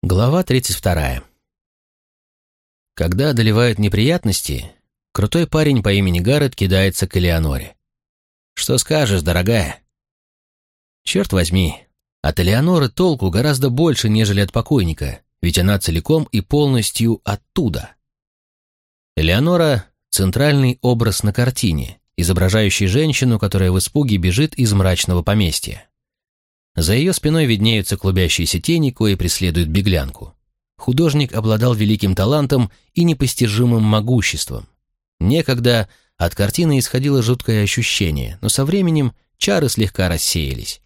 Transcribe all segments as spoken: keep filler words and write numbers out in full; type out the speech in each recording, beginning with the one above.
Глава тридцать вторая. Когда одолевают неприятности, крутой парень по имени Гаррет кидается к Элеоноре. «Что скажешь, дорогая?» Черт возьми, от Элеоноры толку гораздо больше, нежели от покойника, ведь она целиком и полностью оттуда. Элеонора — центральный образ на картине, изображающий женщину, которая в испуге бежит из мрачного поместья. За ее спиной виднеются клубящиеся тени, кои преследуют беглянку. Художник обладал великим талантом и непостижимым могуществом. Некогда от картины исходило жуткое ощущение, но со временем чары слегка рассеялись.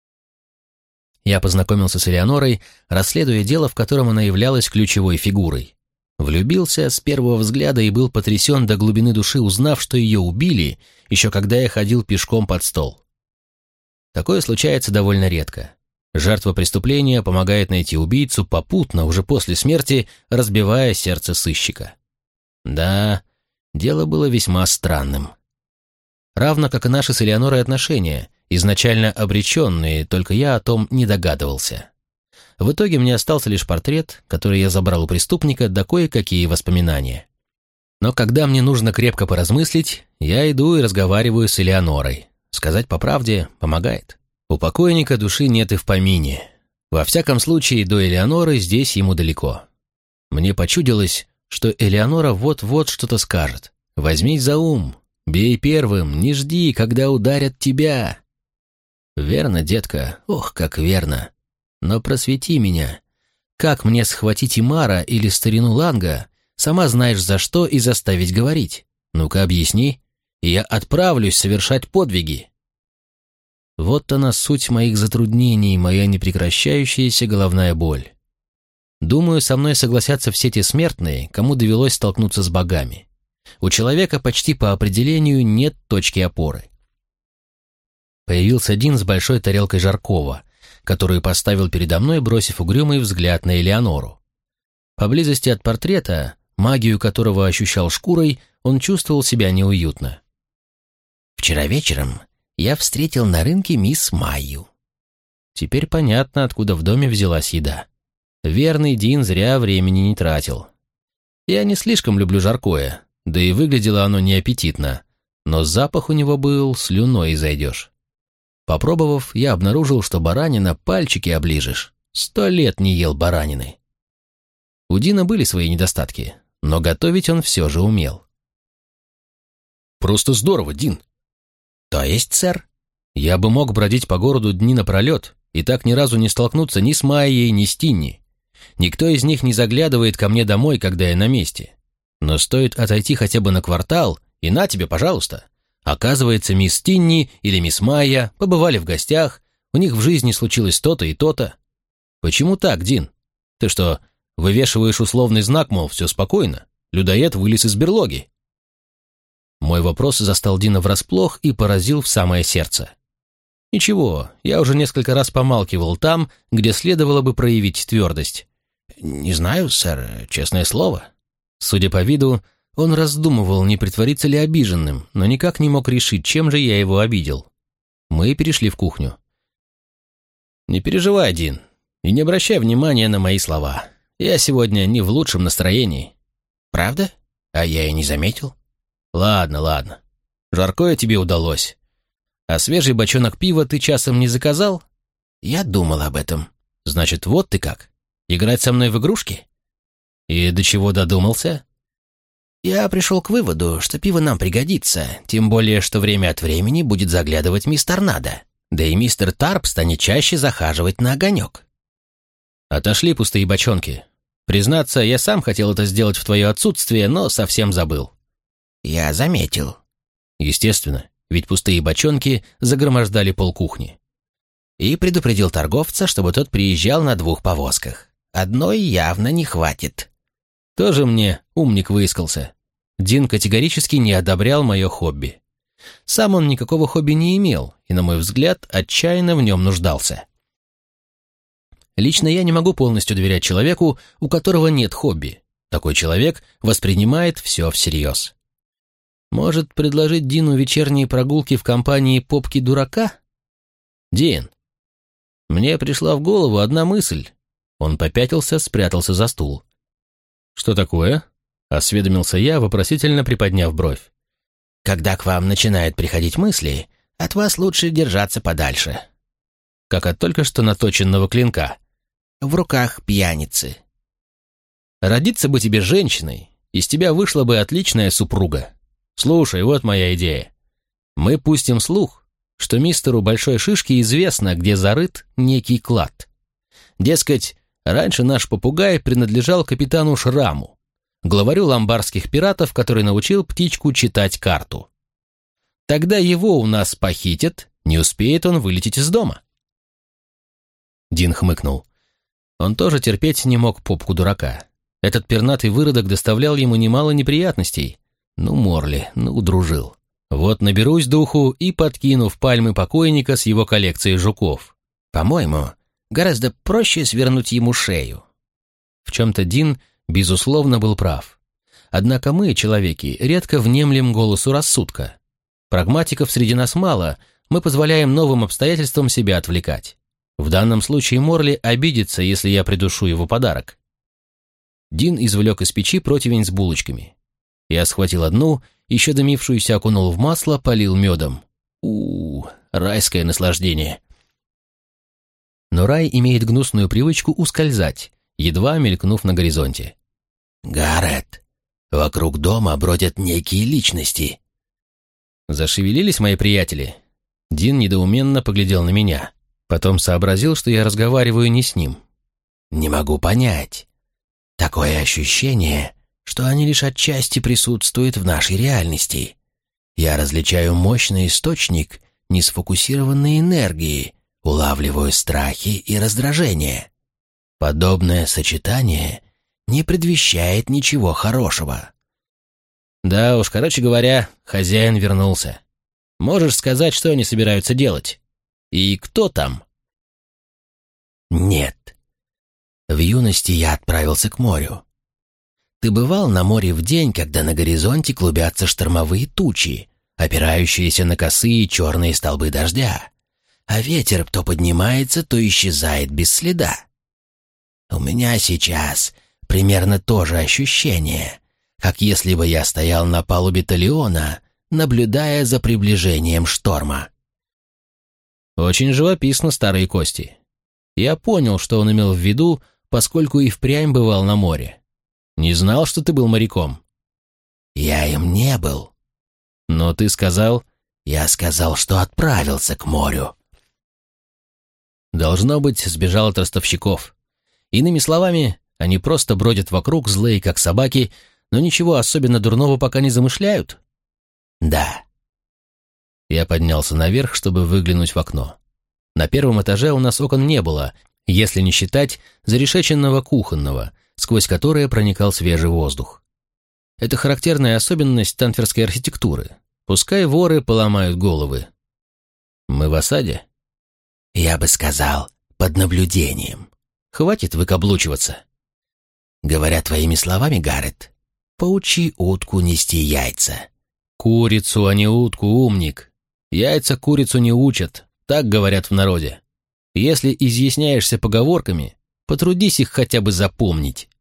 Я познакомился с Элеонорой, расследуя дело, в котором она являлась ключевой фигурой. Влюбился с первого взгляда и был потрясен до глубины души, узнав, что ее убили, еще когда я ходил пешком под стол. Такое случается довольно редко. Жертва преступления помогает найти убийцу попутно, уже после смерти, разбивая сердце сыщика. Да, дело было весьма странным. Равно как и наши с Элеонорой отношения, изначально обреченные, только я о том не догадывался. В итоге мне остался лишь портрет, который я забрал у преступника, да кое-какие воспоминания. Но когда мне нужно крепко поразмыслить, я иду и разговариваю с Элеонорой. Сказать по правде помогает. У покойника души нет и в помине. Во всяком случае, до Элеоноры здесь ему далеко. Мне почудилось, что Элеонора вот-вот что-то скажет. «Возьмись за ум, бей первым, не жди, когда ударят тебя». Верно, детка, ох, как верно. Но просвети меня. Как мне схватить Имара или старину Ланга, сама знаешь за что, и заставить говорить? Ну-ка объясни, и я отправлюсь совершать подвиги. Вот она суть моих затруднений, моя непрекращающаяся головная боль. Думаю, со мной согласятся все те смертные, кому довелось столкнуться с богами. У человека почти по определению нет точки опоры. Появился Дин с большой тарелкой жаркого, которую поставил передо мной, бросив угрюмый взгляд на Элеонору. Поблизости от портрета, магию которого ощущал шкурой, он чувствовал себя неуютно. «Вчера вечером я встретил на рынке мисс Майю». Теперь понятно, откуда в доме взялась еда. Верный Дин зря времени не тратил. Я не слишком люблю жаркое, да и выглядело оно неаппетитно, но запах у него был, слюной изойдешь. Попробовав, я обнаружил, что баранина пальчики оближешь. Сто лет не ел баранины. У Дина были свои недостатки, но готовить он все же умел. «Просто здорово, Дин!» «То есть, сэр?» «Я бы мог бродить по городу дни напролет и так ни разу не столкнуться ни с Майей, ни с Тинни. Никто из них не заглядывает ко мне домой, когда я на месте. Но стоит отойти хотя бы на квартал, и на тебе, пожалуйста. Оказывается, мисс Тинни или мисс Майя побывали в гостях, у них в жизни случилось то-то и то-то. Почему так, Дин? Ты что, вывешиваешь условный знак, мол, все спокойно? Людоед вылез из берлоги?» Мой вопрос застал Дина врасплох и поразил в самое сердце. Ничего, я уже несколько раз помалкивал там, где следовало бы проявить твердость. «Не знаю, сэр, честное слово». Судя по виду, он раздумывал, не притвориться ли обиженным, но никак не мог решить, чем же я его обидел. Мы перешли в кухню. «Не переживай, Дин, и не обращай внимания на мои слова. Я сегодня не в лучшем настроении». «Правда? А я и не заметил». «Ладно, ладно. Жаркое тебе удалось. А свежий бочонок пива ты часом не заказал?» «Я думал об этом». «Значит, вот ты как. Играть со мной в игрушки?» «И до чего додумался?» «Я пришел к выводу, что пиво нам пригодится, тем более, что время от времени будет заглядывать мисс Торнадо, да и мистер Тарп станет чаще захаживать на огонек». «Отошли пустые бочонки. Признаться, я сам хотел это сделать в твое отсутствие, но совсем забыл». «Я заметил». «Естественно, ведь пустые бочонки загромождали полкухни». «И предупредил торговца, чтобы тот приезжал на двух повозках. Одной явно не хватит». Тоже мне умник выискался. Дин категорически не одобрял мое хобби. Сам он никакого хобби не имел, и, на мой взгляд, отчаянно в нем нуждался. Лично я не могу полностью доверять человеку, у которого нет хобби. Такой человек воспринимает все всерьез. Может, предложить Дину вечерние прогулки в компании попки-дурака? Дин, мне пришла в голову одна мысль. Он попятился, спрятался за стул. «Что такое?» — осведомился я, вопросительно приподняв бровь. «Когда к вам начинают приходить мысли, от вас лучше держаться подальше». «Как от только что наточенного клинка». «В руках пьяницы». «Родиться бы тебе женщиной, из тебя вышла бы отличная супруга. Слушай, вот моя идея. Мы пустим слух, что мистеру Большой Шишке известно, где зарыт некий клад. Дескать, раньше наш попугай принадлежал капитану Шраму, главарю ломбарских пиратов, который научил птичку читать карту. Тогда его у нас похитят, не успеет он вылететь из дома». Дин хмыкнул. Он тоже терпеть не мог попку дурака. Этот пернатый выродок доставлял ему немало неприятностей. Ну, Морли, ну, дружил. Вот наберусь духу и подкину в пальмы покойника с его коллекцией жуков. «По-моему, гораздо проще свернуть ему шею». В чем-то Дин, безусловно, был прав. Однако мы, человеки, редко внемлем голосу рассудка. Прагматиков среди нас мало, мы позволяем новым обстоятельствам себя отвлекать. В данном случае Морли обидится, если я придушу его подарок. Дин извлек из печи противень с булочками. Я схватил одну, еще дымившуюся окунул в масло, полил медом. У-у-у, райское наслаждение. Но рай имеет гнусную привычку ускользать, едва мелькнув на горизонте. «Гаррет, вокруг дома бродят некие личности». Зашевелились мои приятели. Дин недоуменно поглядел на меня. Потом сообразил, что я разговариваю не с ним. «Не могу понять. Такое ощущение, что они лишь отчасти присутствуют в нашей реальности. Я различаю мощный источник несфокусированной энергии, улавливаю страхи и раздражение. Подобное сочетание не предвещает ничего хорошего». Да уж, короче говоря, хозяин вернулся. Можешь сказать, что они собираются делать? И кто там? Нет. В юности я отправился к морю. Ты бывал на море в день, когда на горизонте клубятся штормовые тучи, опирающиеся на косые черные столбы дождя, а ветер то поднимается, то исчезает без следа? У меня сейчас примерно то же ощущение, как если бы я стоял на палубе Талиона, наблюдая за приближением шторма. Очень живописно, старые кости. Я понял, что он имел в виду, поскольку и впрямь бывал на море. Не знал, что ты был моряком. Я им не был. Но ты сказал... Я сказал, что отправился к морю. Должно быть, сбежал от ростовщиков. Иными словами, они просто бродят вокруг, злые как собаки, но ничего особенно дурного пока не замышляют. Да. Я поднялся наверх, чтобы выглянуть в окно. На первом этаже у нас окон не было, если не считать зарешеченного кухонного, сквозь которое проникал свежий воздух. Это характерная особенность тантверской архитектуры. Пускай воры поломают головы. Мы в осаде? Я бы сказал, под наблюдением. Хватит выкаблучиваться. Говоря твоими словами, Гаррет, поучи утку нести яйца. Курицу, а не утку, умник. Яйца курицу не учат, так говорят в народе. Если изъясняешься поговорками, потрудись их хотя бы запомнить.